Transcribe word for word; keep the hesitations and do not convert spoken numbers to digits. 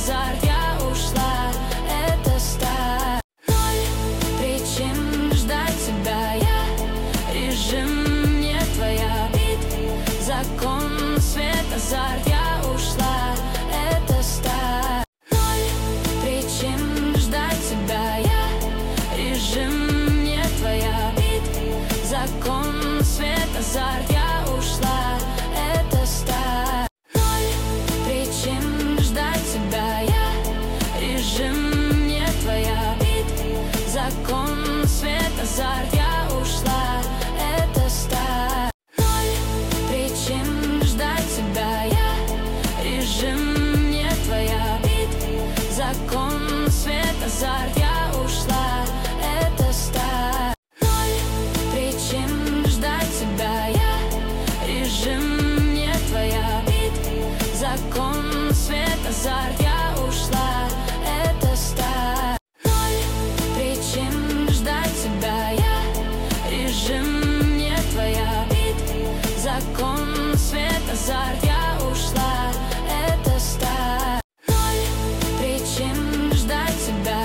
азарт, я ушла, это старт. Ноль причин ждать тебя, я режим не твоя. Бит, закон, свет, азарт, я ушла, это старт. Ноль причин ждать тебя, я режим не твоя. Бит, закон, свет, азарт, я ушла, это старт. Ноль причин ждать тебя, я режим не твоя. Бит, закон, свет, азарт, я ушла, это старт. Ноль причин ждать тебя, я режим не твоя. Бит, закон, свет, азарт, я ушла, это старт. Ноль причин ждать тебя, я режим не твоя. Бит, закон, свет, азарт, я ушла, это старт. Ноль причин ждать тебя, я режим не твоя. Бит, закон, свет, азарт, я